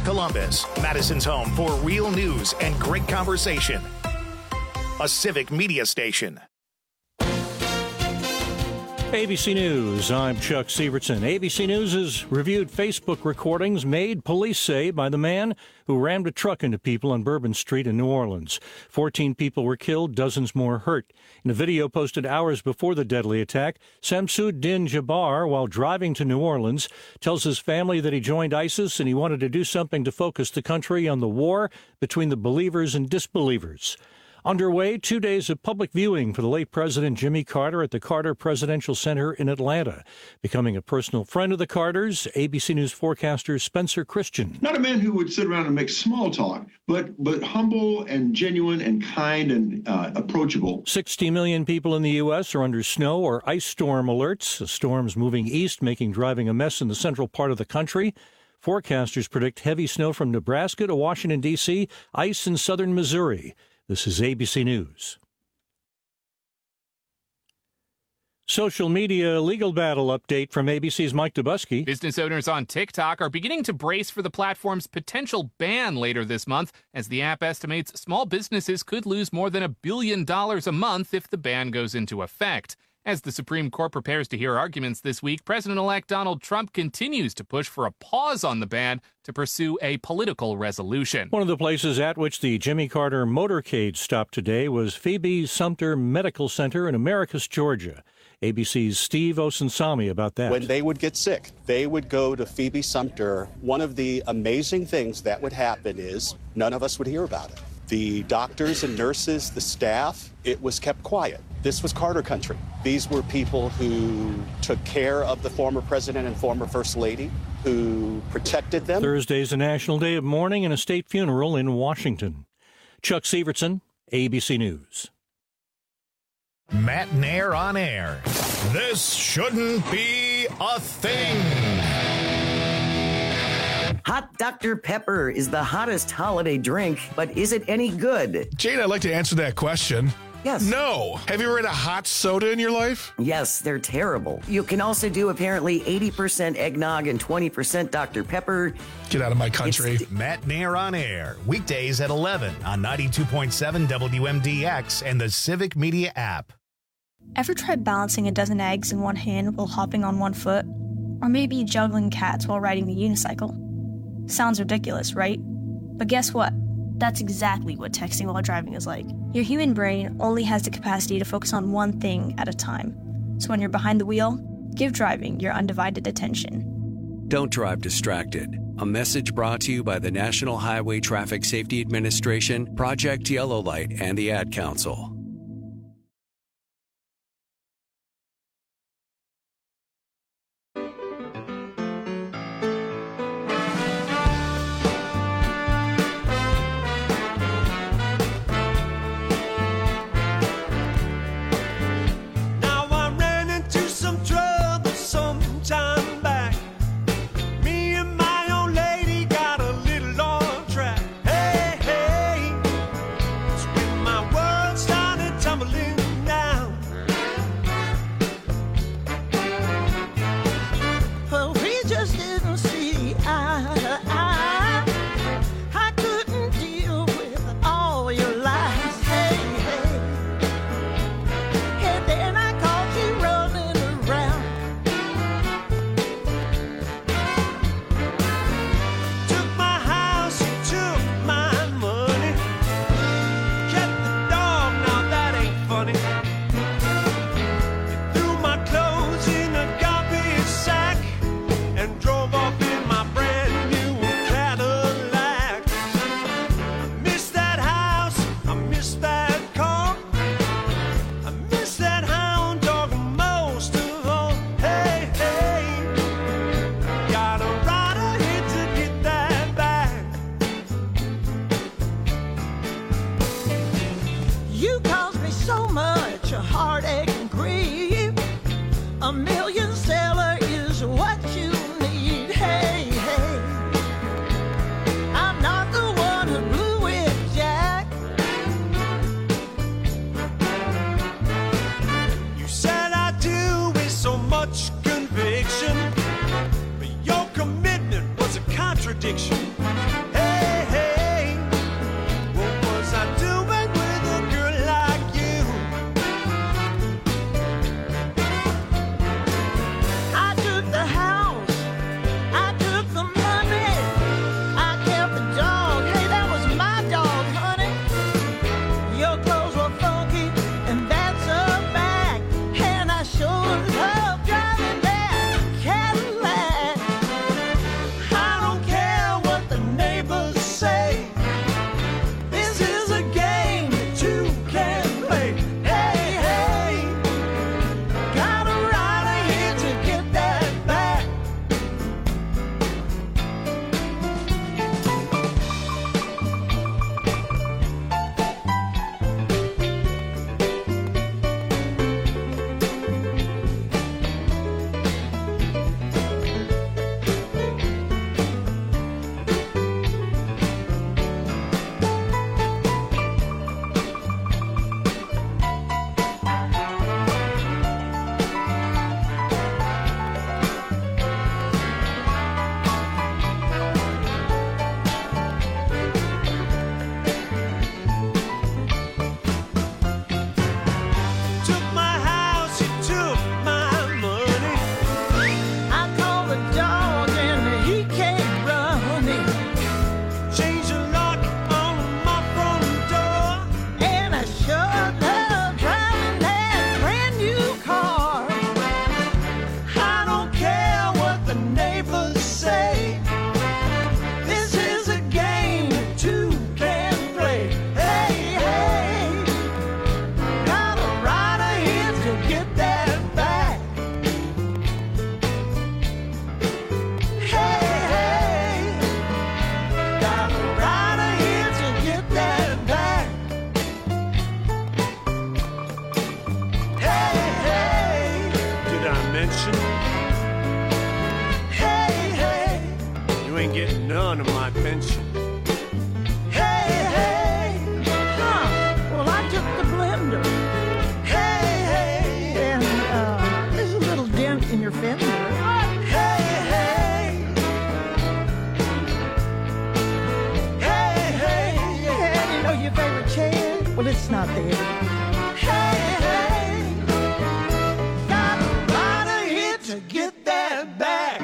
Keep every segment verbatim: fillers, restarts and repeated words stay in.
Columbus, Madison's home for real news and great conversation. A Civic Media station. A B C News, I'm Chuck Sievertson. A B C News has reviewed Facebook recordings made, police say, by the man who rammed a truck into people on Bourbon Street in New Orleans. Fourteen people were killed, dozens more hurt. In a video posted hours before the deadly attack, Samsud-Din Jabbar, while driving to New Orleans, tells his family that he joined ISIS and he wanted to do something to focus the country on the war between the believers and disbelievers. Underway, two days of public viewing for the late President Jimmy Carter at the Carter Presidential Center in Atlanta. Becoming a personal friend of the Carters, A B C News forecaster Spencer Christian. Not a man who would sit around and make small talk, but but humble and genuine and kind and uh, approachable. sixty million people in the U S are under snow or ice storm alerts. The storm's moving east, making driving a mess in the central part of the country. Forecasters predict heavy snow from Nebraska to Washington, D C, ice in southern Missouri. This is A B C News. Social media legal battle update from A B C's Mike Dubusky. Business owners on TikTok are beginning to brace for the platform's potential ban later this month, as the app estimates small businesses could lose more than a billion dollars a month if the ban goes into effect. As the Supreme Court prepares to hear arguments this week, President-elect Donald Trump continues to push for a pause on the ban to pursue a political resolution. One of the places at which the Jimmy Carter motorcade stopped today was Phoebe Sumter Medical Center in Americus, Georgia. A B C's Steve Osunsami about that. When they would get sick, they would go to Phoebe Sumter. One of the amazing things that would happen is none of us would hear about it. The doctors and nurses, the staff, it was kept quiet. This was Carter country. These were people who took care of the former president and former first lady, who protected them. Thursday's a national day of mourning and a state funeral in Washington. Chuck Sievertson, A B C News. Matt Nair on air. This shouldn't be a thing. Hot Doctor Pepper is the hottest holiday drink, but is it any good? Jane, I'd like to answer that question. Yes. No. Have you ever had a hot soda in your life? Yes, they're terrible. You can also do apparently eighty percent eggnog and twenty percent Doctor Pepper. Get out of my country. It's- Matt Nair on air. Weekdays at eleven on ninety-two point seven W M D X and the Civic Media app. Ever tried balancing a dozen eggs in one hand while hopping on one foot? Or maybe juggling cats while riding the unicycle? Sounds ridiculous, right? But guess what? That's exactly what texting while driving is like. Your human brain only has the capacity to focus on one thing at a time. So when you're behind the wheel, give driving your undivided attention. Don't drive distracted. A message brought to you by the National Highway Traffic Safety Administration, Project Yellow Light, and the Ad Council. Stop. one of my pension. Hey, hey, huh? Well, I took the blender. Hey, hey, and uh, there's a little dent in your fender. Hey, hey, hey, hey, and you know your favorite chair? Well, it's not there. Hey, hey, got a lot of hits to get that back.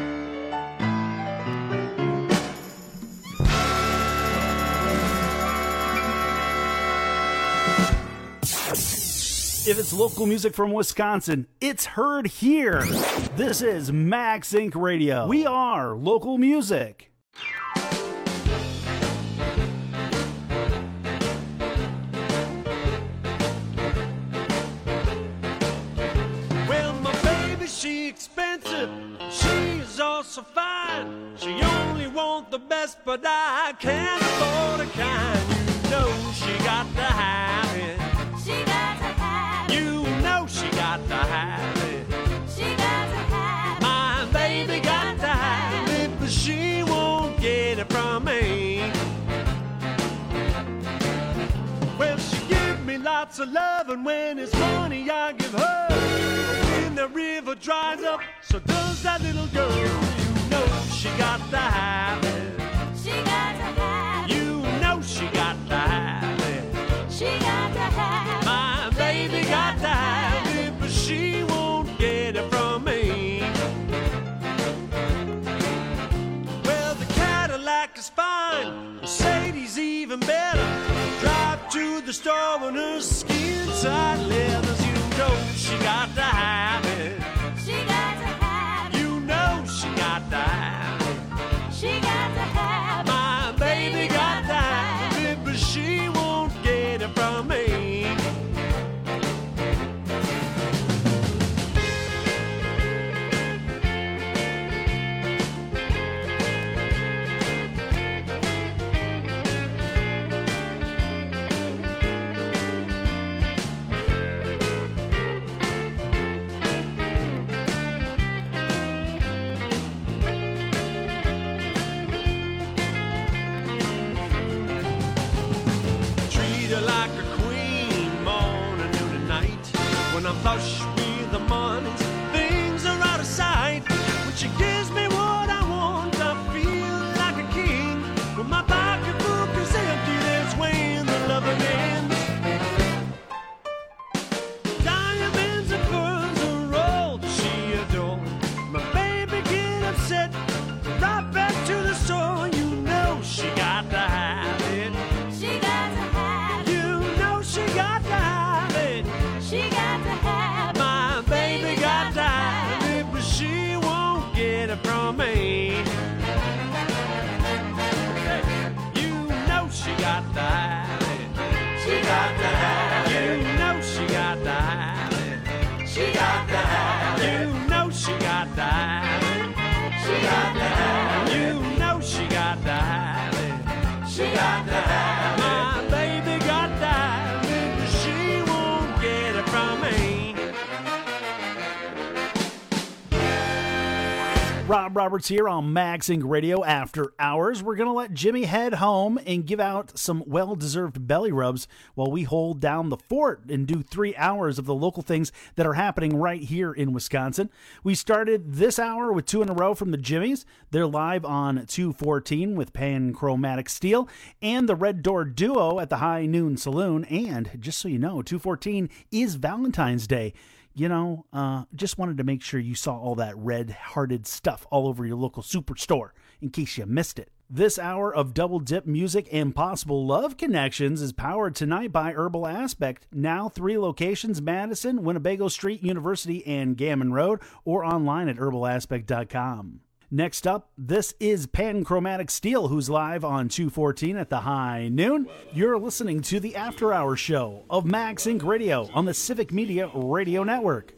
If it's local music from Wisconsin, it's heard here. This is Max Incorporated. Radio. We are local music. Well, my baby, she expensive. She's also fine. She only want the best, but I can't afford a kind. You know she got to have it. She got to have it. You know she got to have it. She got to have it. My baby got to have it, but she won't get it from me. Well, she give me lots of love, and when it's money I give her. When the river dries up, so does that little girl. You know she got to have it. She got to have it. You know she got to have it. She got to have it. My baby got to have it, but she won't get it from me. Well, the Cadillac is fine, Mercedes even better. Drive to the store on her skin tight leathers. You know she got to have it. She got to have it. You know she got to have it. She got to have it. My baby got to have it, but she won't get it from me. Like a queen, morning, noon, and night. When I'm flush with the mornings, things are out of sight. When she gives me what I want, I feel like a king. When my pocketbook is empty, that's when the loving ends. Diamonds and pearls are all that she adores. My baby get upset, right back to the store. You know she got to have it. She got to have it. She got to have it. She got to have it. My baby got to have it, but she won't get it from me. You know she got to have it. She got to have it. You know she got to have it. She got to have it. You know she got to have it. She got to have it. You know she got to have it. She got to have it. My baby got to have it, but she won't get it from me. Rob Roberts here on Max Inc Radio After Hours. We're going to let Jimmy head home and give out some well-deserved belly rubs while we hold down the fort and do three hours of the local things that are happening right here in Wisconsin. We started this hour with two in a row from the Jimmies. They're live on two fourteen with Panchromatic Steel and the Red Door Duo at the High Noon Saloon. And just so you know, two fourteen is Valentine's Day. You know, uh, just wanted to make sure you saw all that red-hearted stuff all over your local superstore in case you missed it. This hour of Double Dip music and possible love connections is powered tonight by Herbal Aspect. Now three locations: Madison, Winnebago Street, University, and Gammon Road, or online at herbal aspect dot com. Next up, this is Panchromatic Steel, who's live on two fourteen at the High Noon. You're listening to the After Hours show of Max Inc Radio on the Civic Media Radio Network.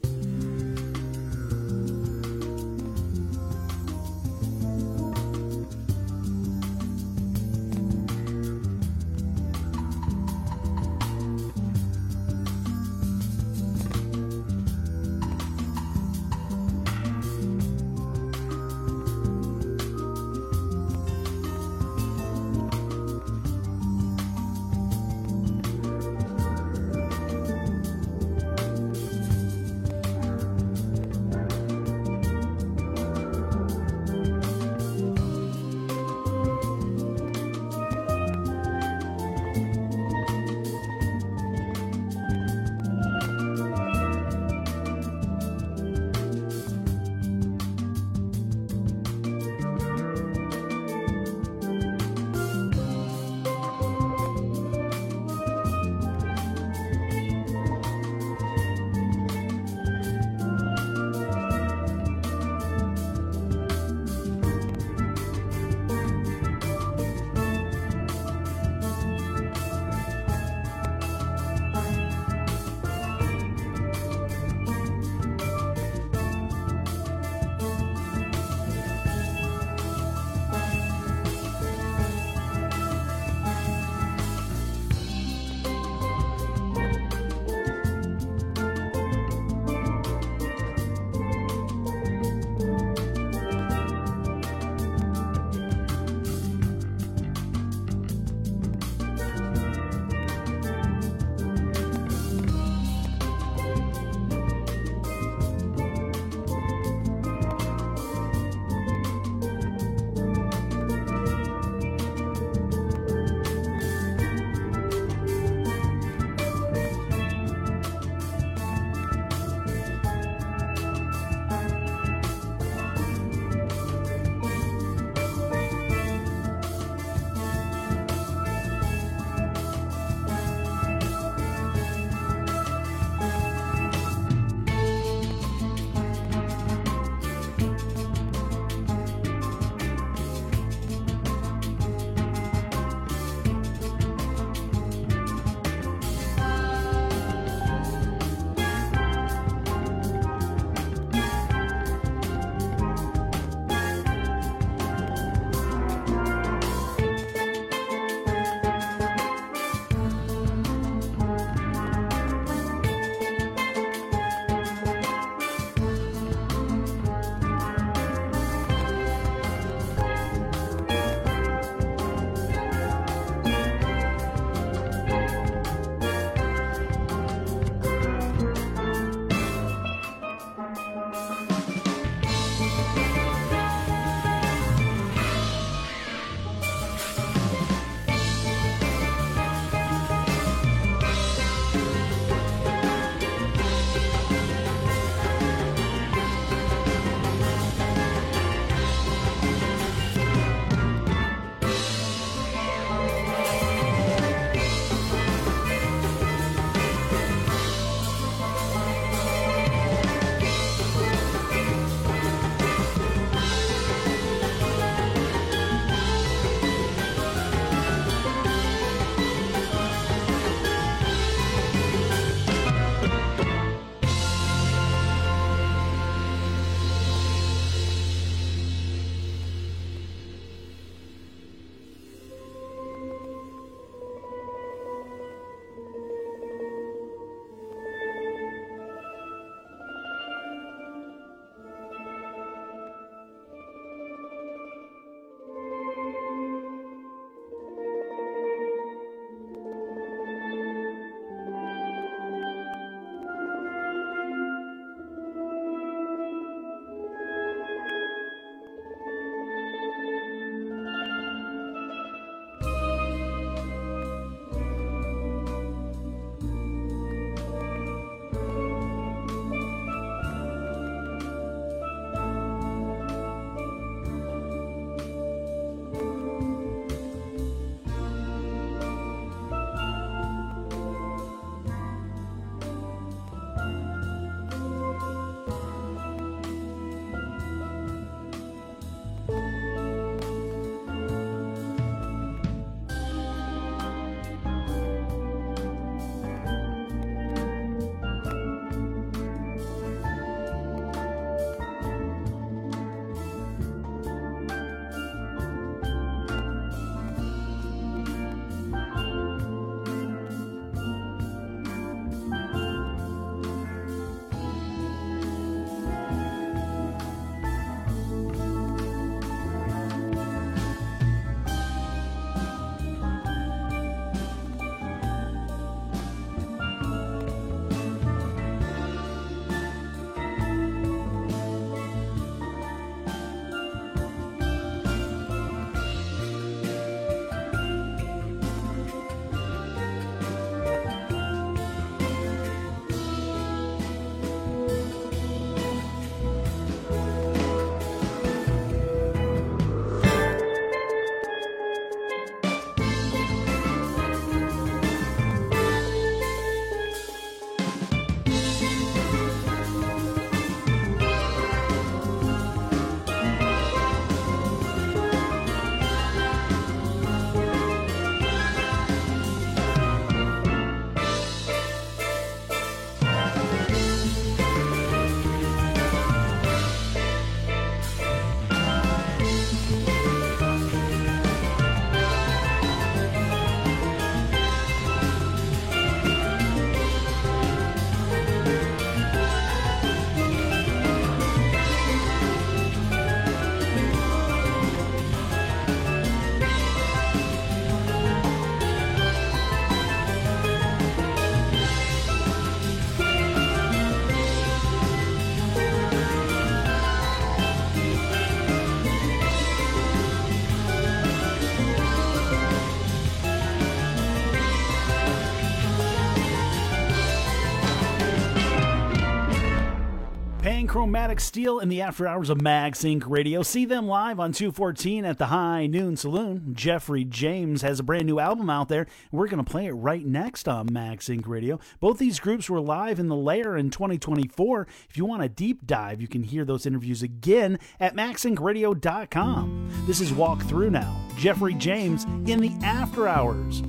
Chromatic Steel in the after hours of MagSync Radio. See them live on two fourteen at the High Noon Saloon. Jeffrey James has a brand new album out there. We're going to play it right next on MagSync Radio. Both these groups were live in the Lair in twenty twenty-four. If you want a deep dive, you can hear those interviews again at mag sync radio dot com. This is Walk Through now. Jeffrey James in the after hours.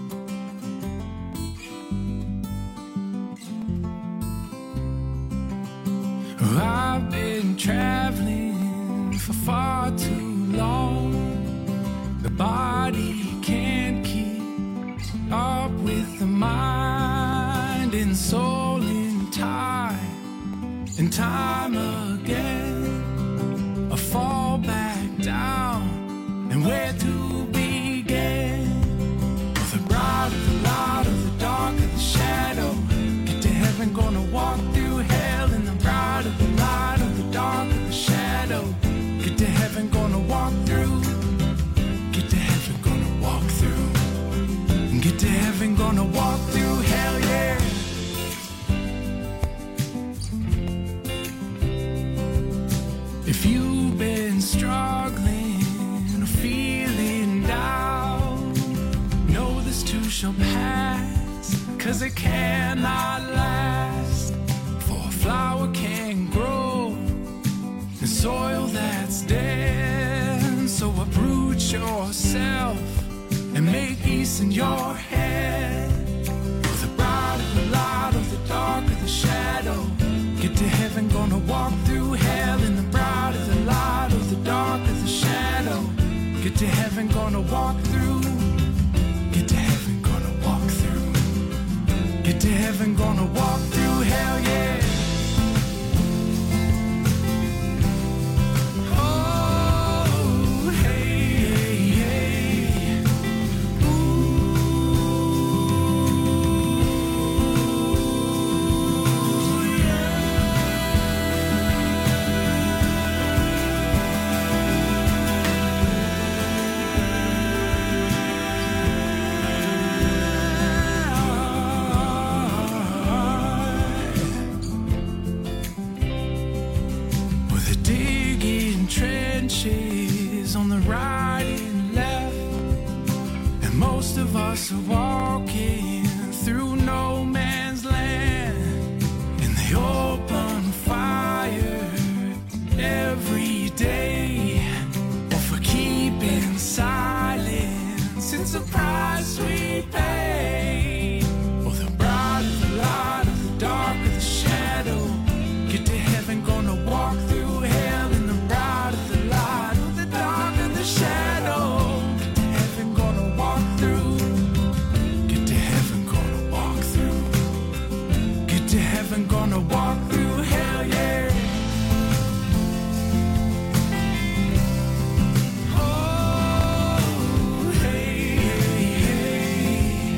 I've been traveling for far too long. The body can't keep up with the mind and soul in time and time again. I fall back down, and where to begin? With the bright of the light of the dark of the shadow, get to heaven, gonna walk through hell in the bright of the light of the dark of the shadow. Get to heaven, gonna walk through. Get to heaven, gonna walk through. Get to heaven, gonna walk through hell, yeah. If you've been struggling or feeling down, know this too shall pass, 'cause it cannot last. For a flower can grow in soil that's dead. So uproot yourself and make peace in your head. With the bright of the light of the dark of the shadow, get to heaven, gonna walk through hell in the bright of the light of the dark of the shadow. Get to heaven, gonna walk through. Get to heaven, gonna walk through. Get to heaven, gonna walk through hell, yeah. On the right and left, and most of us are walking through no man's land. In the open fire every day, or for keeping silence, it's a price we pay. Oh, the bright of the light of the dark of the shadow, get to heaven, gonna walk through hell in the bright of the light of the dark of the shadow. Get to heaven, gonna walk through. Get to heaven, gonna walk through. Get to heaven, gonna walk through hell, yeah. Oh, hey, hey, hey.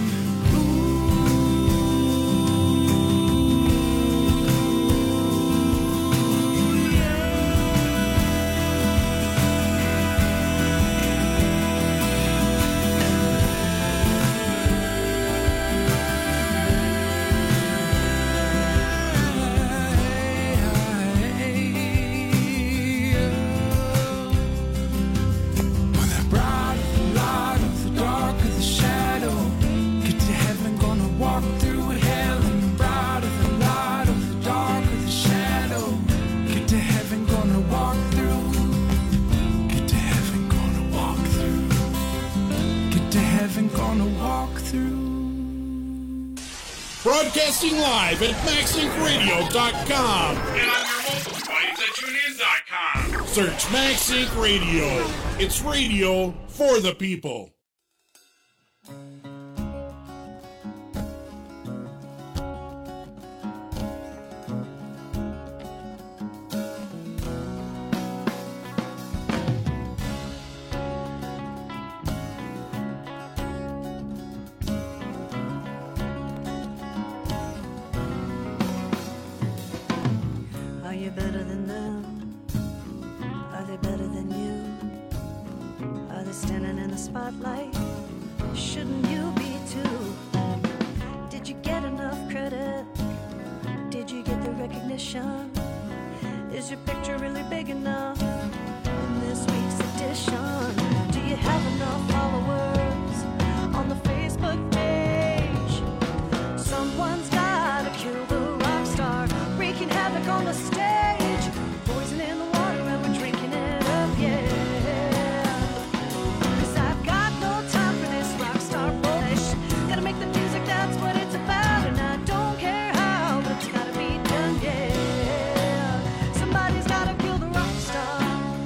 Broadcasting live at mag sync radio dot com. And on your mobile device at tune in dot com. Search MagSync Radio. It's radio for the people. Are you better than them? Are they better than you? Are they standing in the spotlight? Shouldn't you be too? Did you get enough credit? Did you get the recognition? Is your picture really big enough in this week's edition? Do you have enough followers on the Facebook page? Someone's gotta kill the rock star, wreaking havoc on the stage, poison in the water and we're drinking it up, yeah. Cause I've got no time for this rock star bullshit. Gotta make the music, that's what it's about, and I don't care how, but it's gotta be done, yeah. Somebody's gotta kill the rock star.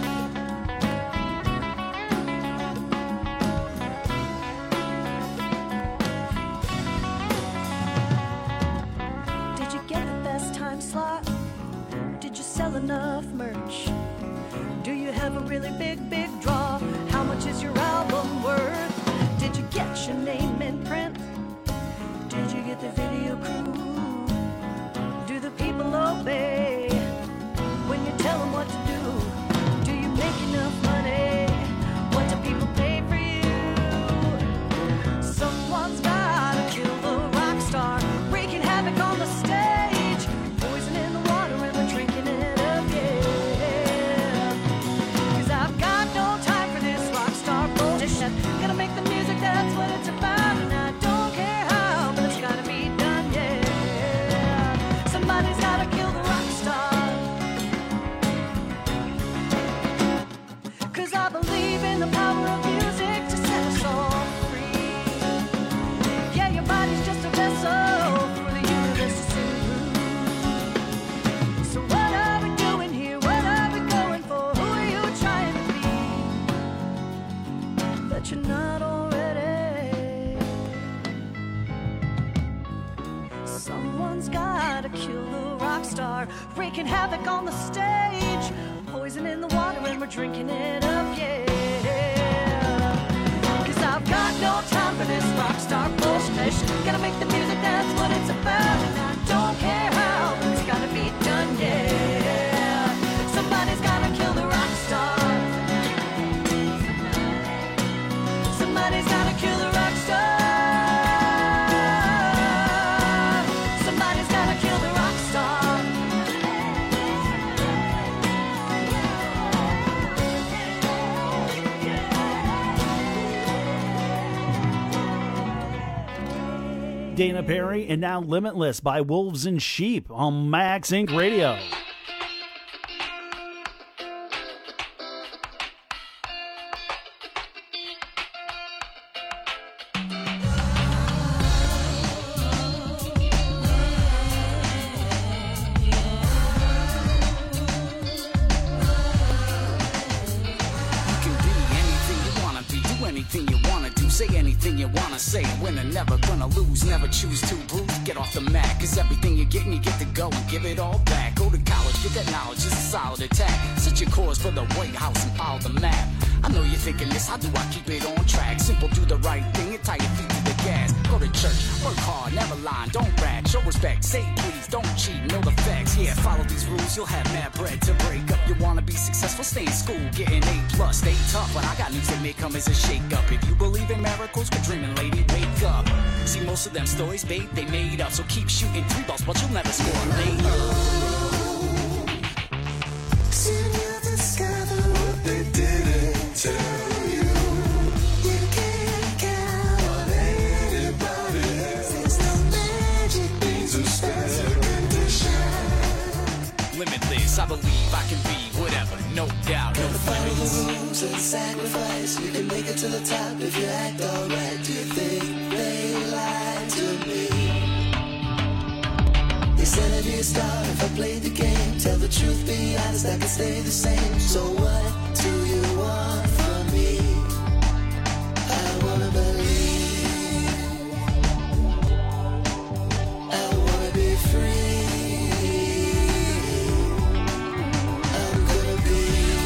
Did you get the best time slot? Did you sell enough merch? Do you have a really big, big draw? How much is your album worth? Did you get your name in print? Did you get the video crew? Do the people obey when you tell them what to do? Do you make enough money? What do people pay for you? Someone's gotta kill the rock star, wreaking havoc on the stage, poison in the water and we're drinking it up, yeah. Cause I've got no time for this rock star bullshit. Gotta make the music, that's what it's about, and I don't care how, but it's gotta be done, yeah. Somebody's gotta kill the rock star. Cause I believe in the power of music to set us all free. Yeah, your body's just a vessel for the universe to sing through. So what are we doing here? What are we going for? Who are you trying to be? That you're not already. Someone's gotta kill the rock star, wreaking havoc on the stage, poison in the water and we're drinking it up, yeah. Cause I've got no time for this rock star bullshit. Gotta make the music, that's what it's about, and I don't care how, but it's gotta be done, yeah. Somebody's gotta kill the rock star. Somebody's gotta kill the rock star. Somebody's gotta kill the rock star. Dana Perry, and now Limitless by Wolves and Sheep on Max Inc Radio. Never choose to bruise, get off the mat. Cause everything you get and you get to go and give it all back. Go to college, get that knowledge, it's a solid attack. Set your course for the White House and follow the map. I know you're thinking this, how do I keep it on track? Simple, do the right thing and tie your feet to the gas. Go to church, work hard, never lie, don't brag. Show respect, say please, don't cheat, know the facts. Yeah, follow these rules, you'll have mad bread to break up. You wanna be successful, stay in school, get an A plus, stay tough. But I got news that may come as a shake up. If you believe in miracles, quit dreaming, lady, wake up. See, most of them stories, babe, they made up. So keep shooting three balls, but you'll never score a lane up. Soon you'll discover what they didn't tell you. You can't count on anybody else. There's no magic means of special condition. Limitless, I believe I can be whatever, no doubt, no Follow limits. the rules and sacrifice. You can make it to the top if you act alright. Do you think they lied to me? They said I'd be a star if I played the game. Tell the truth, be honest, I can stay the same. So what do you want from me? I wanna believe. I wanna be free. I'm gonna be.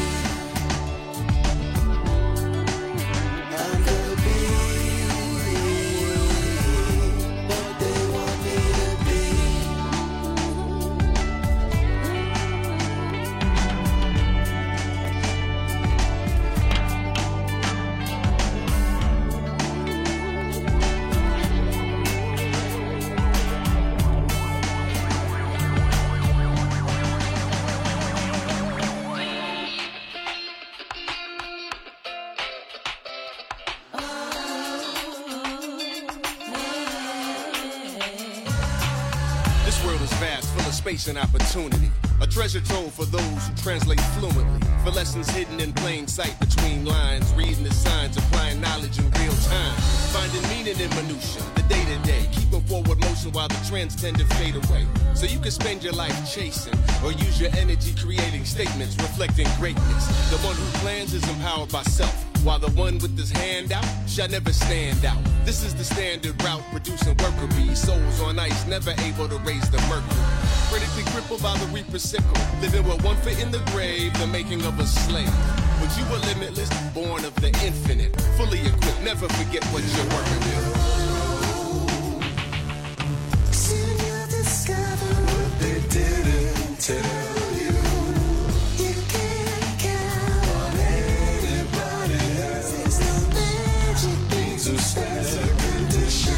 I'm gonna be what they want me to be. vast, full of space and opportunity. A treasure trove for those who translate fluently. For lessons hidden in plain sight between lines. Reading the signs, applying knowledge in real time. Finding meaning in minutia, the day-to-day. Keeping forward motion while the trends tend to fade away. So you can spend your life chasing, or use your energy creating statements reflecting greatness. The one who plans is empowered by self, while the one with his hand out shall never stand out. This is the standard route, producing worker bees. Souls on ice, never able to raise the mercury. Critically crippled by the reaper's sickle, living with one foot in the grave, the making of a slave. But you were limitless, born of the infinite, fully equipped, never forget what you're working with. Soon you'll discover what they didn't tell you. You can't count on anybody else. There's no magic things or special condition.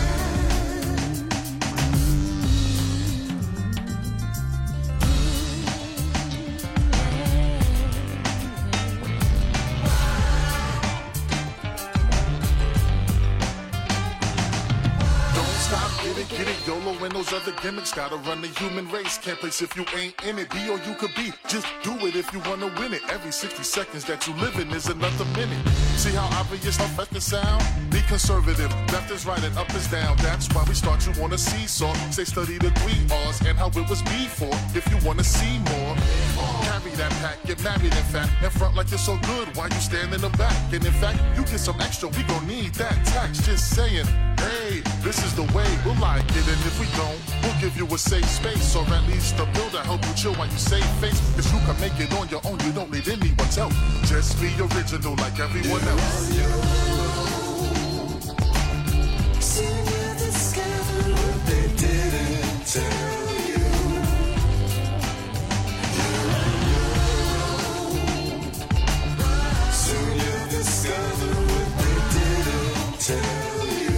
Get it, YOLO and those other gimmicks. Gotta run the human race. Can't place if you ain't in it. Be or you could be. Just do it if you wanna win it. Every sixty seconds that you living is another minute. See how obvious how fast the sound? Be conservative. Left is right and up is down. That's why we start you on a seesaw. Say study the three R's and how it was before. If you wanna see more, carry that pack. Get married in fact. In front like you're so good while you stand in the back. And in fact, you get some extra. We gon' need that tax. Just saying, hey, this is the way. We'll like it, and if we don't, we'll give you a safe space, or at least a builder help you chill while you save face. Cause you can make it on your own, you don't need anyone's help. Just be original like everyone else. Soon you'll discover what they didn't tell you. Soon you'll discover what they didn't tell you.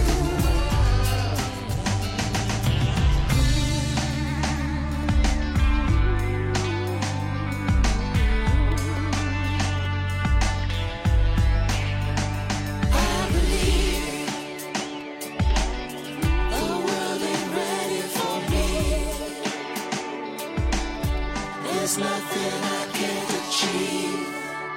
There's nothing I can't achieve.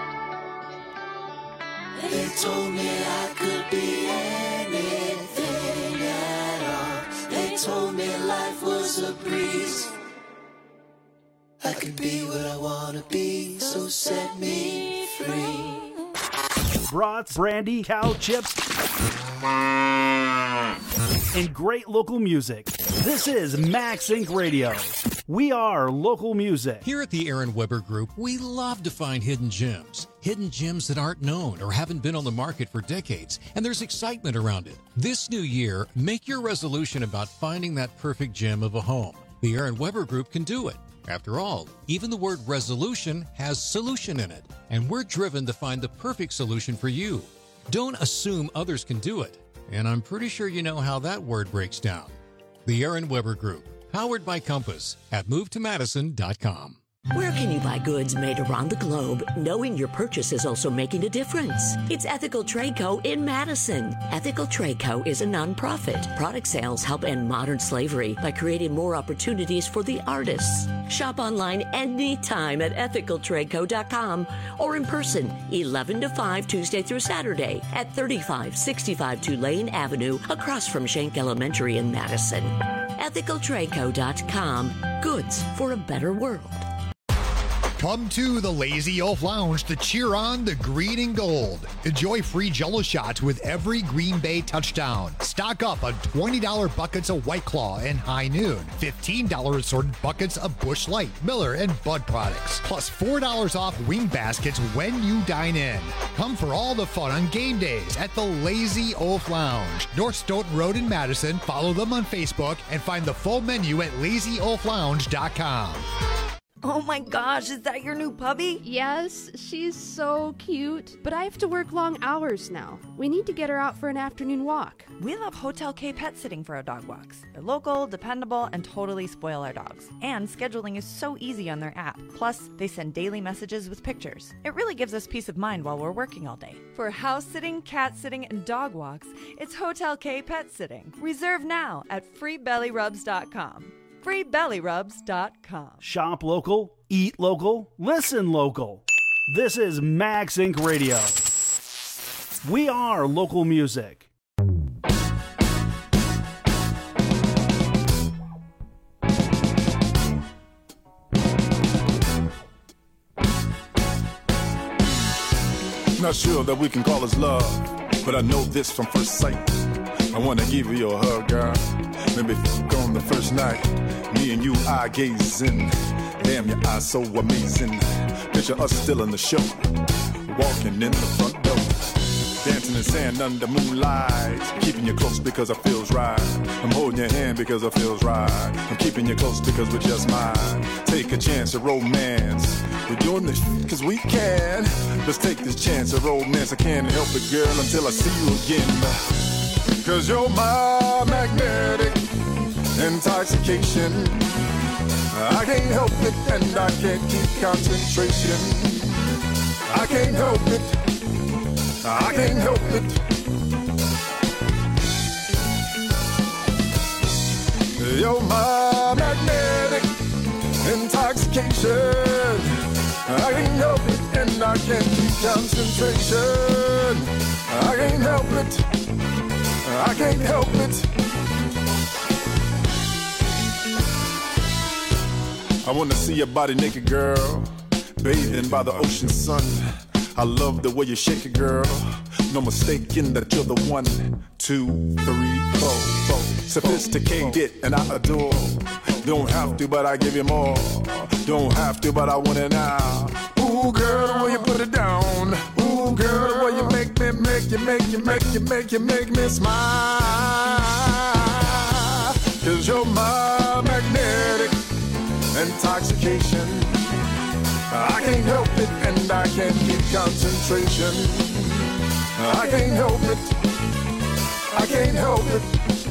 They told me I could be anything at all. They told me life was a breeze. I could be what I wanna be, so set me free. Brats, brandy, cow chips, and great local music. This is Max Inc Radio. We are local music. Here at the Aaron Weber Group, we love to find hidden gems. Hidden gems that aren't known or haven't been on the market for decades, and there's excitement around it. This new year, make your resolution about finding that perfect gem of a home. The Aaron Weber Group can do it. After all, even the word resolution has solution in it, and we're driven to find the perfect solution for you. Don't assume others can do it, and I'm pretty sure you know how that word breaks down. The Aaron Weber Group, powered by Compass at move to madison dot com. Where can you buy goods made around the globe, knowing your purchase is also making a difference? It's Ethical Trade Co. in Madison. Ethical Trade Co. is a nonprofit. Product sales help end modern slavery by creating more opportunities for the artists. Shop online anytime at ethical trade co dot com or in person eleven to five Tuesday through Saturday at thirty-five sixty-five Tulane Avenue across from Schenck Elementary in Madison. ethical trade co dot com. Goods for a better world. Come to the Lazy Elf Lounge to cheer on the green and gold. Enjoy free Jell-O shots with every Green Bay touchdown. Stock up on twenty dollars buckets of White Claw and High Noon. fifteen dollars assorted buckets of Busch Light, Miller, and Bud products. Plus four dollars off wing baskets when you dine in. Come for all the fun on game days at the Lazy Elf Lounge. North Stoughton Road in Madison. Follow them on Facebook and find the full menu at lazy elf lounge dot com. Oh my gosh, is that your new puppy? Yes, she's so cute. But I have to work long hours now. We need to get her out for an afternoon walk. We love Hotel K Pet Sitting for our dog walks. They're local, dependable, and totally spoil our dogs. And scheduling is so easy on their app. Plus, they send daily messages with pictures. It really gives us peace of mind while we're working all day. For house sitting, cat sitting, and dog walks, it's Hotel K Pet Sitting. Reserve now at free belly rubs dot com. free belly rubs dot com. Shop local, eat local, listen local. This is Max Incorporated. Radio. We are local music. Not sure that we can call this love, but I know this from first sight. I wanna give you a hug, girl. Maybe fuck on the first night. Me and you eye gazing. Damn, your eyes so amazing. Picture us still in the show, walking in the front door, dancing in sand under moonlight. Keeping you close because it feels right. I'm holding your hand because it feels right. I'm keeping you close because we're just mine. Take a chance at romance. We're doing this cause we can. Let's take this chance at romance. I can't help it, girl, until I see you again. Cause you're my magnetic intoxication. I can't help it and I can't keep concentration. I can't help it, I can't help it. You're my magnetic intoxication. I can't help it and I can't keep concentration. I can't help it, I can't help it. I wanna see your body naked, girl, bathing by the ocean sun. I love the way you shake it, girl. No mistaking that you're the one. Two, three, four, four. Sophisticated and I adore. Don't have to, but I give you more. Don't have to, but I want it now. Ooh, girl, the way you put it down. Ooh, girl, the way you make me, make you, make you, make you, make you, make me smile. Cause you're my magnetic intoxication. I can't help it and I can't keep concentration. I can't help it, I can't help it.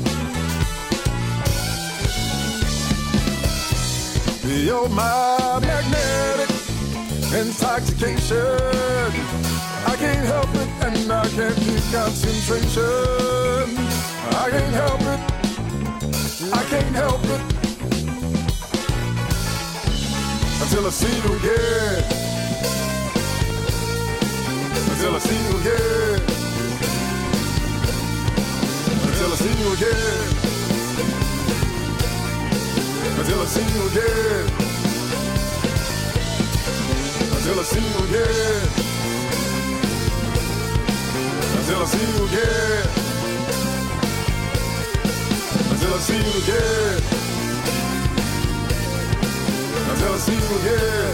You're my magnetic intoxication. I can't help it and I can't keep concentration. I can't help it, I can't help it. Until I see you again. Until I see you again. Until I see you again. Until I see you again. Until I see you again. Until I see you again. Until I see you again. Until I see you again.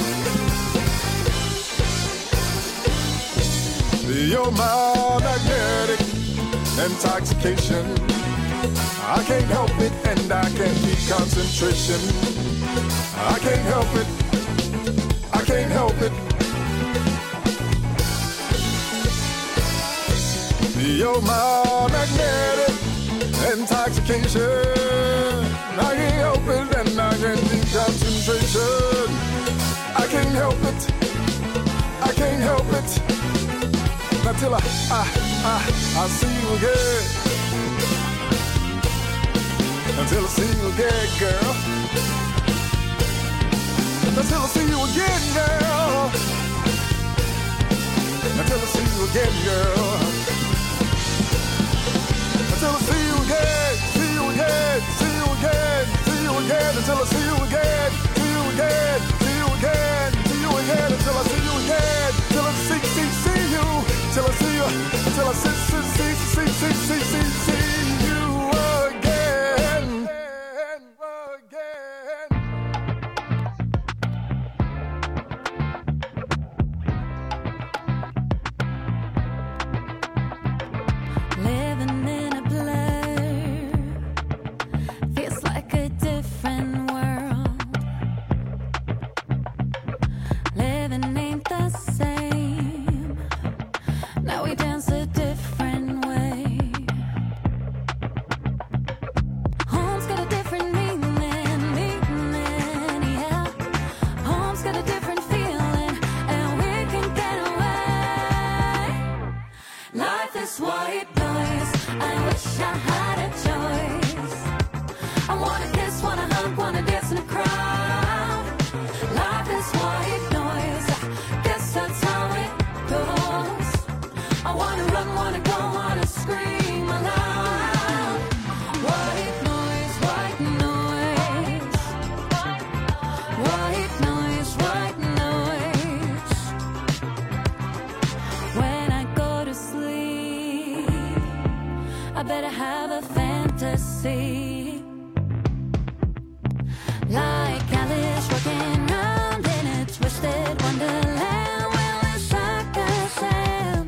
You're my magnetic intoxication. I can't help it and I can't keep concentration. I can't help it, I can't help it. You're my magnetic intoxication. I can't help it and I can't keep concentration. I can't help it, I can't help it. Until I, I, I, I see you again. Until I see you again, girl. Until I see you again, girl. Until I see you again, girl. Until I see you again, see you again, see you again, see you again. Until I see you again, see you again, see you again, see you again. Until I see you again, till I see, see, see you. Till I see you, till I see, see, see, see, see, see, see, see you again. Living in a blur feels like a different world. Living ain't the same. Now we dance a different I better have a fantasy. Like Alice walking round in a twisted wonderland. Well, it's like I said,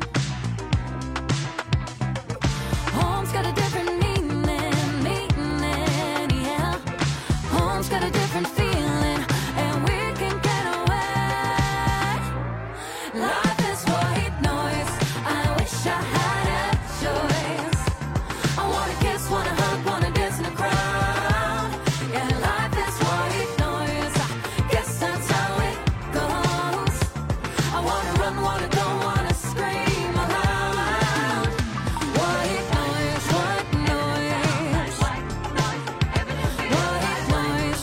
home's got a different meaning, meaning, yeah. Home's got a different feeling, and we can get away. Life is white noise. I wish I had a choice. I wanna kiss, wanna hug, wanna dance in the crowd. Yeah, life is white noise. I guess that's how it goes. I wanna run, wanna go, wanna scream aloud. White noise, white noise. White noise, white noise.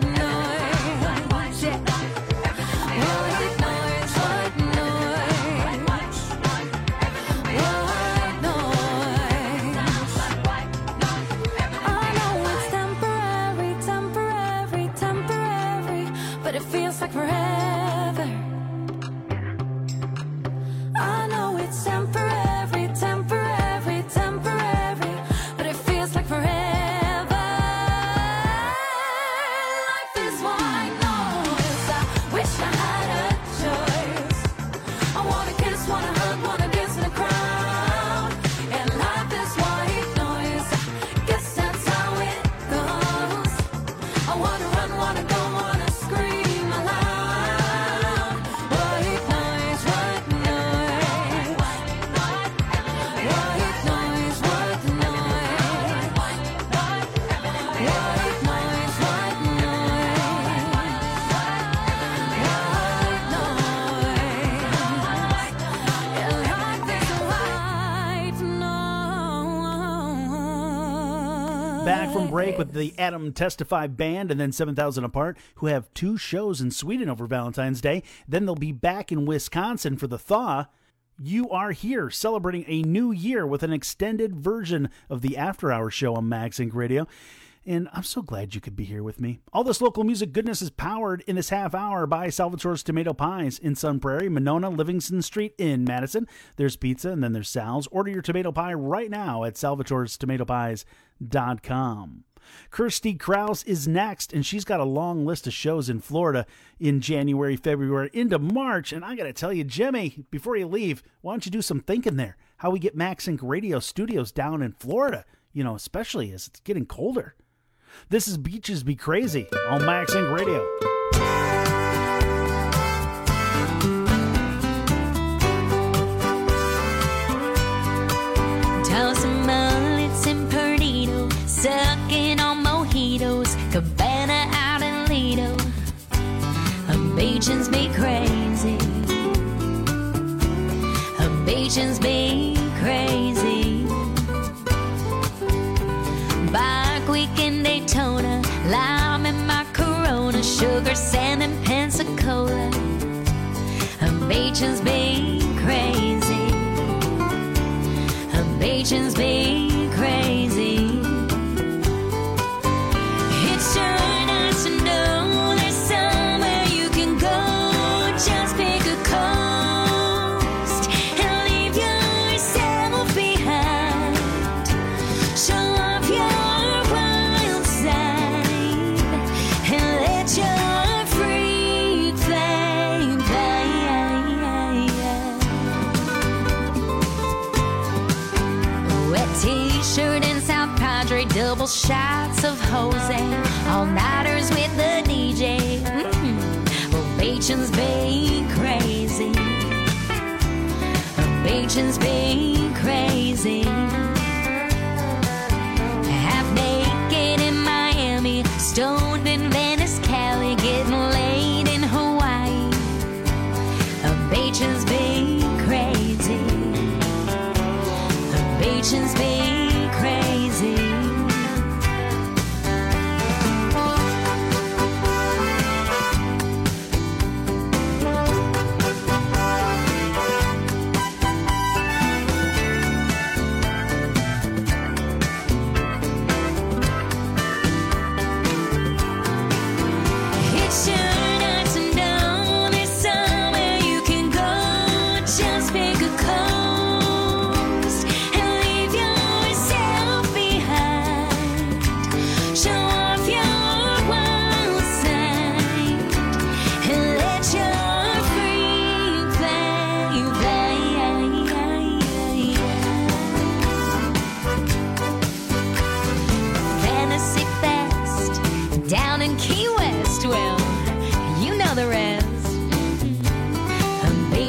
Yeah. White noise, white noise. White noise. I know it's temporary, temporary, temporary, but it feels like forever. I know it's temporary, temporary, temporary, but it feels like forever. Life is white noise. I wish I had a choice. I wanna kiss, wanna hug, wanna dance in the crowd. And life is white noise. I guess that's how it goes. I wanna run, wanna go, wanna scream aloud. White noise, white noise. White noise, white noise. White noise, white Back from break with the Adam Testify Band and then seven thousand Apart, who have two shows in Sweden over Valentine's Day. Then they'll be back in Wisconsin for the Thaw. You are here celebrating a new year with an extended version of the After Hours show on MagZinc Radio. And I'm so glad you could be here with me. All this local music goodness is powered in this half hour by Salvatore's Tomato Pies in Sun Prairie, Monona, Livingston Street in Madison. There's pizza and then there's Sal's. Order your tomato pie right now at salvatores tomato pies dot com. Kirsty Krause is next, and she's got a long list of shows in Florida in January, February, into March. And I got to tell you, Jimmy, before you leave, why don't you do some thinking there? How we get MagZinc Radio studios down in Florida, you know, especially as it's getting colder. This is Beaches Be Crazy on MagZinc Radio. Tossing mullets and Perdido, sucking on mojitos, Cabana out in Lido. Beaches be crazy. Beaches be crazy. Bike week in Daytona, lime in my Corona, sugar sand and Pensacola. Beaches be crazy. Beaches be crazy. It's sure nice to know there's somewhere you can go. Just pick a coast and leave yourself behind. Show off your wild side and let your freak flame fly. Wet t-shirt and South Padre, double shots of Jose, all-nighters with the D J. Mm. Well, Beachin's be crazy. Beachin's be crazy. Half naked in Miami, stoned in Venice, Cali, getting laid in Hawaii. Beachin's be crazy. Beachin's be crazy.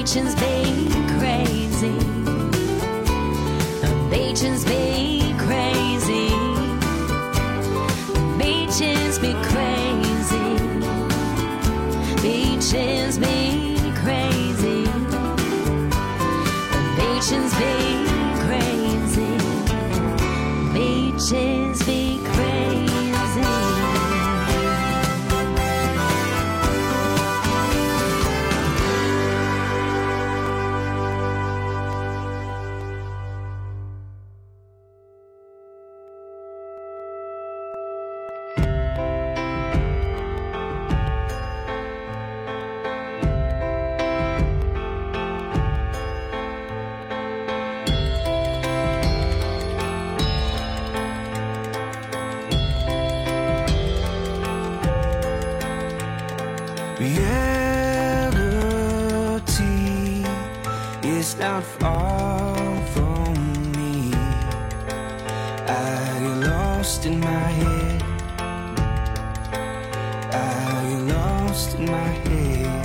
Beaches be crazy. Beaches be crazy. Beaches be crazy. Beaches be crazy. Beaches be crazy. Beaches be crazy. Reality is not far from me. I get lost in my head. I get lost in my head.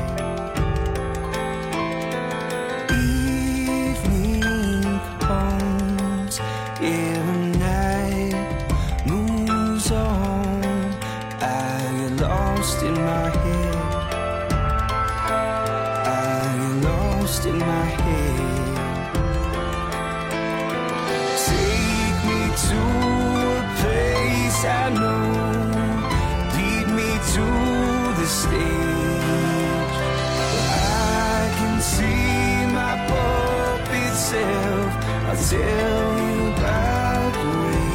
Evening comes, every night moves on. I get lost in my head. In my head, take me to a place I know, lead me to the stage where I can see my puppet self. I'll tell you about the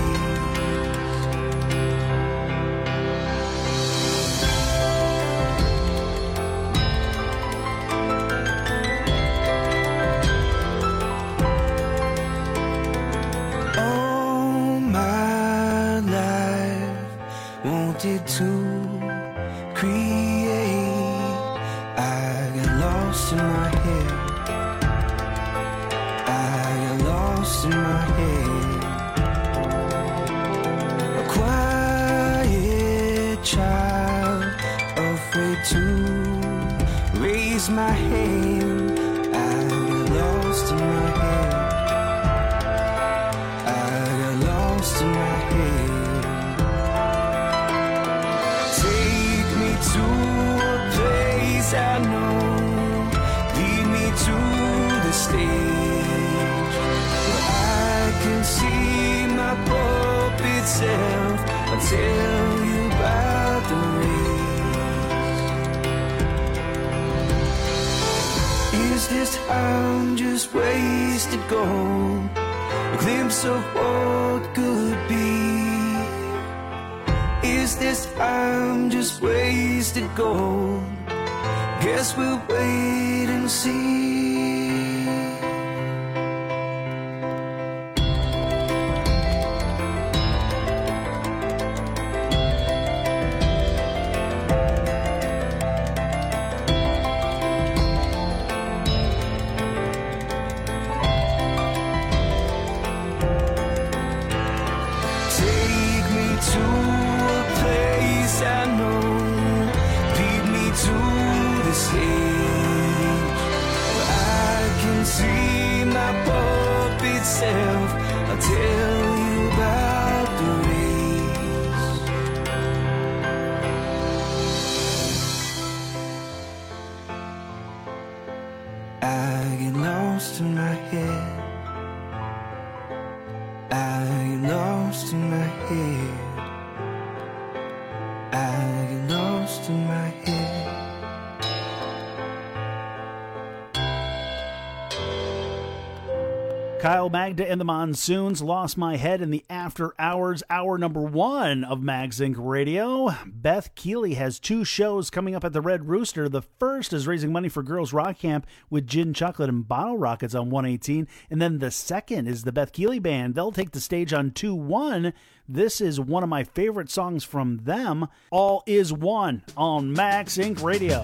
wanted to create. I got lost in my head. I got lost in my head. A quiet child, afraid to raise my hand. I got lost in my head. I got lost in my head. To a place I know, lead me to the stage where I can see my puppet self. I'll tell you about the race. Is this time just wasted gold? A glimpse of what could be? Is this time just wasted gold? Guess we'll wait and see. Take me to I know, lead me to the stage where I can see my puppet self. I'll tell you about the race. I get lost in my head. I get lost in my head. I get lost in my head. Kyle Magda and the Monsoons, Lost My Head in the After Hours, hour number one of Mags Inc Radio. Beth Keeley has two shows coming up at the Red Rooster. The first is raising money for Girls Rock Camp with Gin Chocolate and Bottle Rockets on one eighteen. And then the second is the Beth Keeley Band. They'll take the stage on two one. This is one of my favorite songs from them, All Is One, on Mags Inc Radio.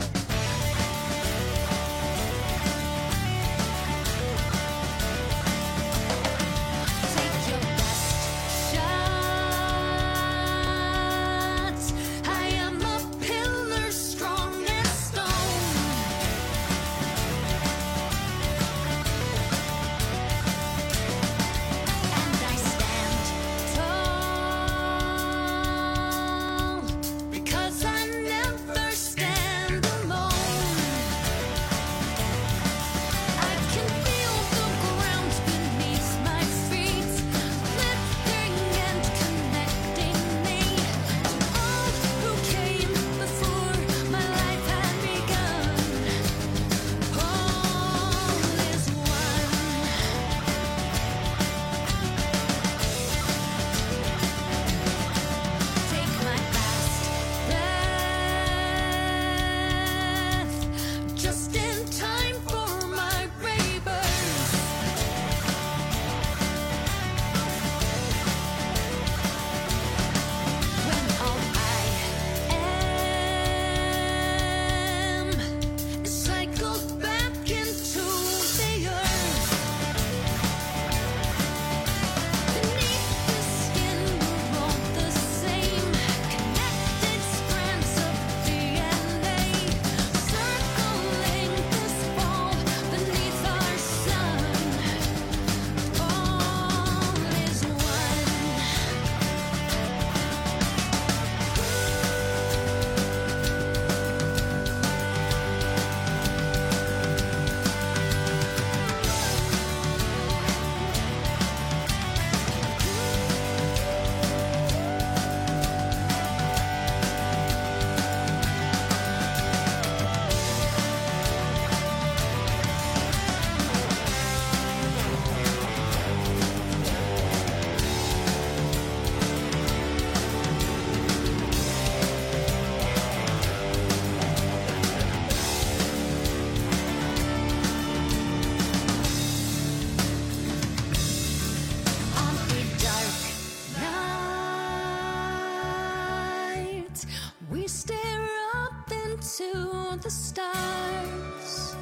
for the stars.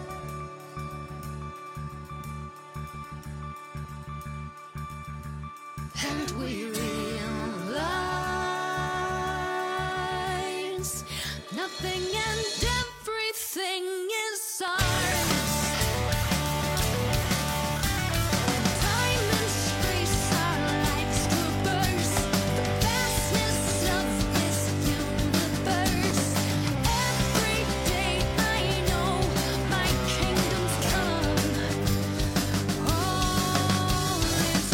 And we realize nothing and everything is ours. Time and space are like scoopers, the vastness of this universe. Every day I know my kingdom's come. All is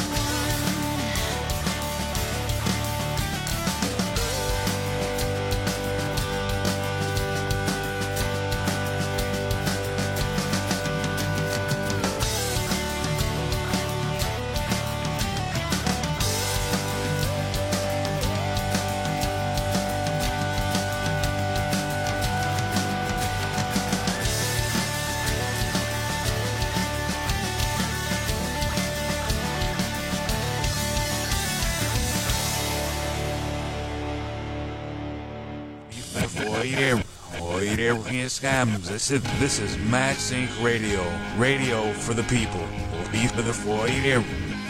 Oire, oire, scams. This is this is Mad Sync Radio, radio for the people. Be for the foyer.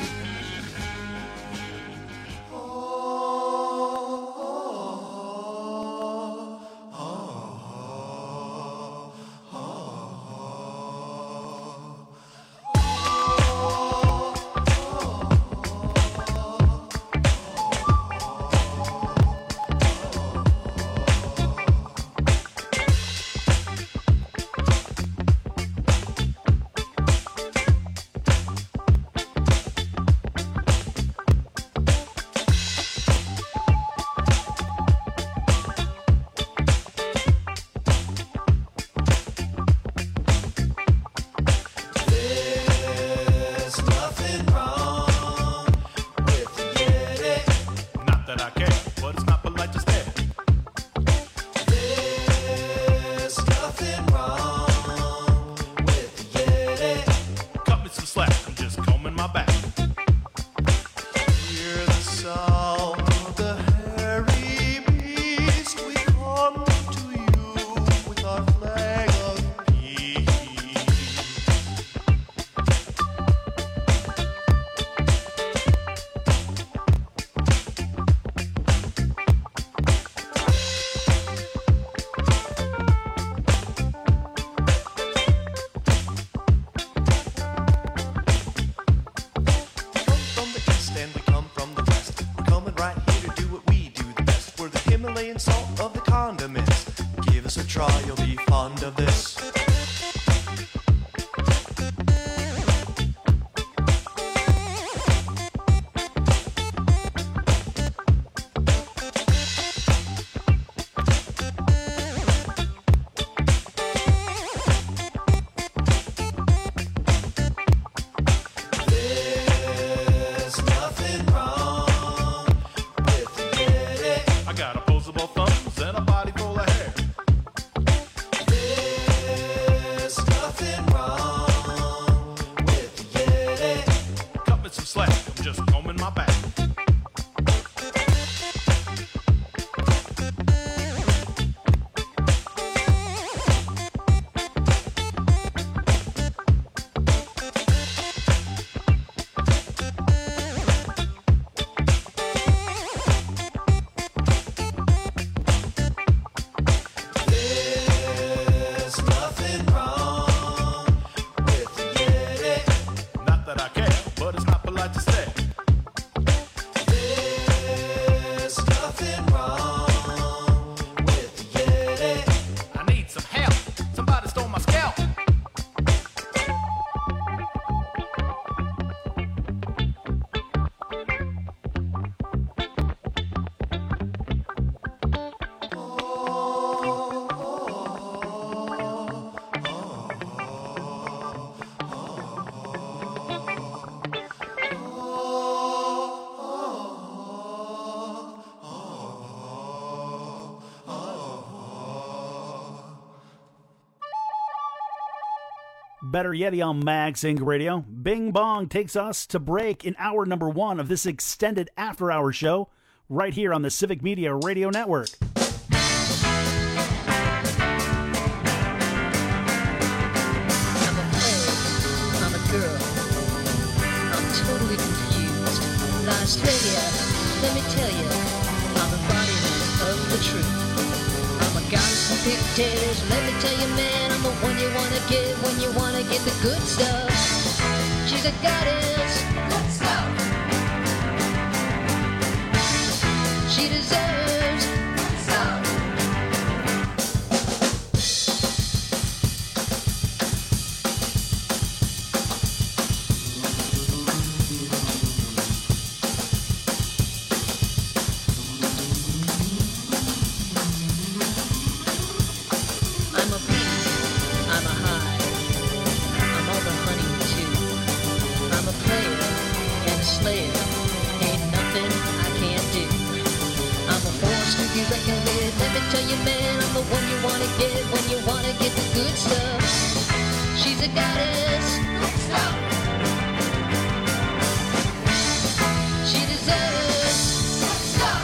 There's nothing wrong with the Yeti. Not that I care, but it's not polite to stare. There's nothing wrong with the Yeti. Cut me some slack, I'm just combing my back. Hear the sound of the hairy beast. We come to you with our flag of peace. From the east and we come from the west. We're coming right here to do what we do the best. We're the Himalayan salt of the condiments. Give us a try, you'll be fond of this. There's nothing wrong with the Yeti. I got opposable thumbs and a body full of hair. There's nothing wrong with the Yeti. Cut me some slack, I'm just combing my back. There's nothing wrong with the Yeti. Not that I care, but it's not polite to stare. There's nothing wrong with the Yeti. I need some help. Somebody stole my scalp. Better Yeti on MagSync Radio. Bing Bong takes us to break in hour number one of this extended after-hour show right here on the Civic Media Radio Network. Australia, let me tell you, I'm embodiment of the truth. I'm a goddess of pigtails, let me tell you, man, I'm the one you wanna get when you wanna get the good stuff. She's a goddess, good stuff. She deserves good stuff. I'm a bee, I'm a hive, I'm all the honey too. I'm a player and a slayer, ain't nothing I can't do. I'm a force to be reckoned with, let me tell you, man, I'm the one you wanna get when you wanna get the good stuff. She's a goddess, good stuff. She deserves good stuff.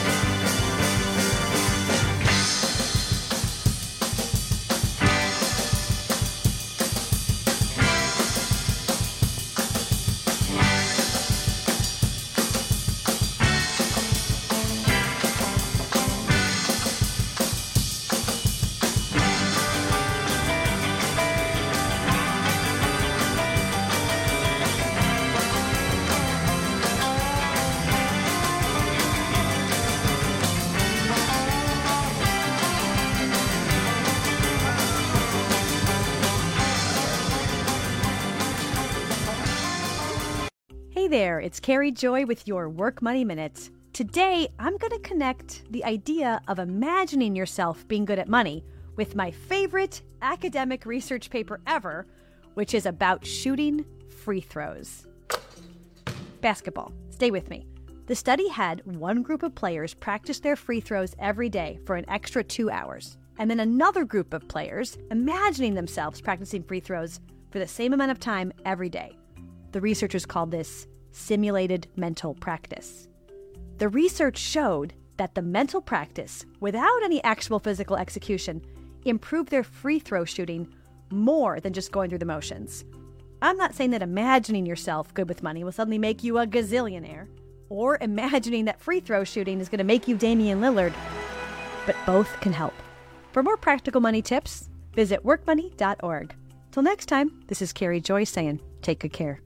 Hey there, it's Carrie Joy with your Work Money Minute. Today, I'm going to connect the idea of imagining yourself being good at money with my favorite academic research paper ever, which is about shooting free throws. Basketball. Stay with me. The study had one group of players practice their free throws every day for an extra two hours, and then another group of players imagining themselves practicing free throws for the same amount of time every day. The researchers called this simulated mental practice. The research showed that the mental practice, without any actual physical execution, improved their free throw shooting more than just going through the motions. I'm not saying that imagining yourself good with money will suddenly make you a gazillionaire, or imagining that free throw shooting is going to make you Damian Lillard, but both can help. For more practical money tips, visit work money dot org. Till next time, this is Carrie Joy saying, take good care.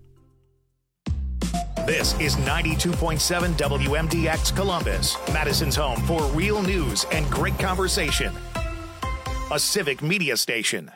This is ninety-two point seven W M D X Columbus, Madison's home for real news and great conversation. A civic media station.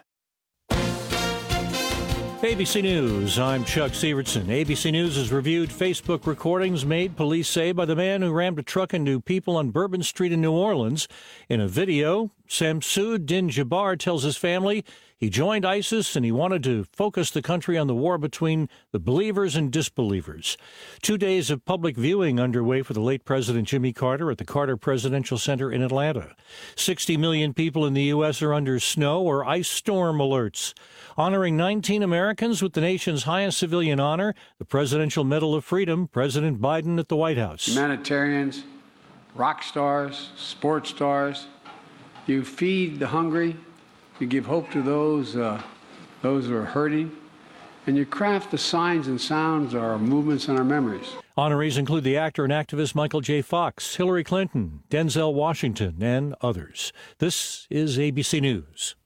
A B C News, I'm Chuck Severson. A B C News has reviewed Facebook recordings made, police say, by the man who rammed a truck into people on Bourbon Street in New Orleans. In a video, Samsud Din Jabbar tells his family he joined ISIS and he wanted to focus the country on the war between the believers and disbelievers. Two days of public viewing underway for the late President Jimmy Carter at the Carter Presidential Center in Atlanta. sixty million people in the U S are under snow or ice storm alerts. Honoring nineteen Americans with the nation's highest civilian honor, the Presidential Medal of Freedom, President Biden at the White House. Humanitarians, rock stars, sports stars, you feed the hungry, you give hope to those, uh, those who are hurting, and you craft the signs and sounds, our movements and our memories. Honorees include the actor and activist Michael J. Fox, Hillary Clinton, Denzel Washington, and others. This is A B C News.